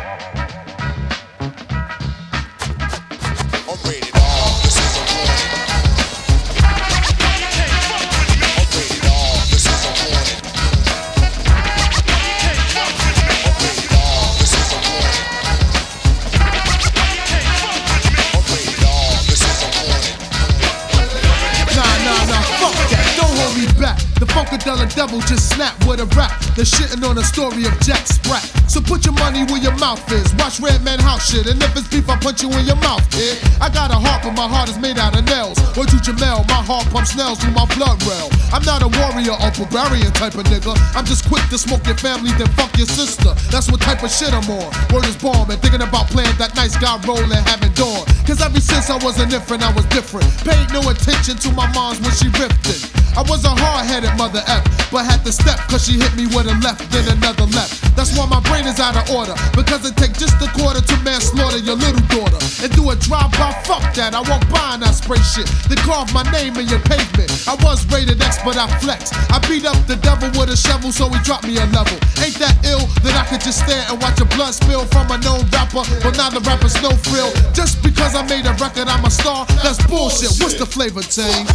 The Funkadelic devil just snapped with a rap. They're shitting on the story of Jack Sprat. So put your money where your mouth is. Watch Redman House shit. And if it's beef, I punch you in your mouth, kid. I got a heart, but my heart is made out of nails. Word to Jamel, my heart pumps nails through my blood rail. I'm not a warrior or barbarian type of nigga. I'm just quick to smoke your family, then fuck your sister. That's what type of shit I'm on. Word is bomb and thinking about playing that nice guy role and having dawn. Cause ever since I was an infant, I was different. Paid no attention to my moms when she ripped it. I was a hard-headed mother F, but had to step cause she hit me with a left, then another left. That's why my brain is out of order, because it take just a quarter to manslaughter your little daughter. And do a drive-by, fuck that, I won't buy that spray shit. Then carve my name in your pavement. I was rated X, but I flex. I beat up the devil with a shovel, so he dropped me a level. Ain't that ill that I could just stare and watch your blood spill from a known rapper, but now the rapper's no frill. Just because I made a record, I'm a star, that's bullshit. What's the flavor, Tang?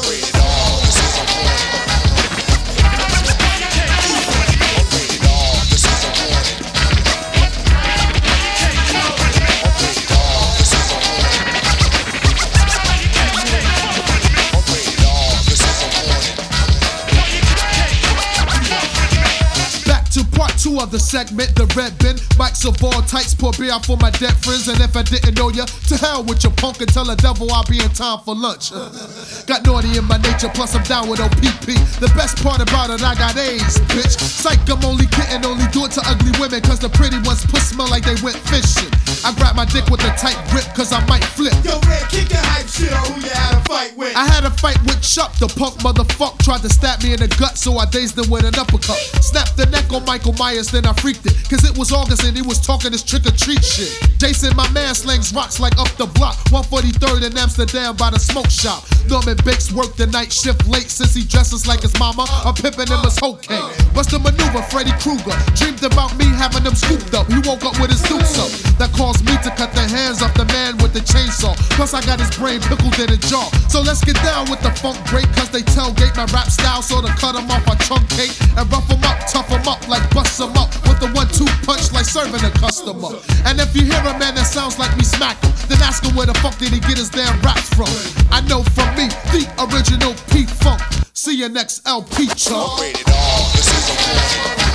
Two of the segment, the red bin. Mics of all types, pour beer out for my dead friends. And if I didn't know ya, to hell with your punk and tell the devil I'll be in time for lunch. Got naughty in my nature, plus I'm down with OPP. The best part about it, I got AIDS, bitch. Psych, I'm only kidding, only do it to ugly women, cause the pretty ones puss smell like they went fishing. I grab my dick with a tight grip, cause I might flip. Yo, Red, kick your hype shit on who you had a fight with. I had a fight with Chuck, the punk motherfucker tried to stab me in the gut, so I dazed him with an uppercut. Snapped the neck on Michael Myers, then I freaked it, cause it was August and he was talking this trick-or-treat shit. Jason, my man, slings rocks like up the block, 143rd in Amsterdam by the smoke shop. Norman Bates worked the night shift late since he dresses like his mama. I'm pimping him as Hulk King. Bust a maneuver, Freddy Krueger dreamed about me having them scooped up. He woke up with his dukes up. That caused me to cut the hands off the man with the chainsaw. Plus I got his brain pickled in a jar. So let's get down with the funk break, cause they tailgate my rap style. So to cut him off I truncate and rough him up, tough him up like bust him up with the 1-2 punch like serving a customer. And if you hear a man that sounds like me smack him, then ask him where the fuck did he get his damn raps from. I know from me, the original P-Funk. See you next LP, chump.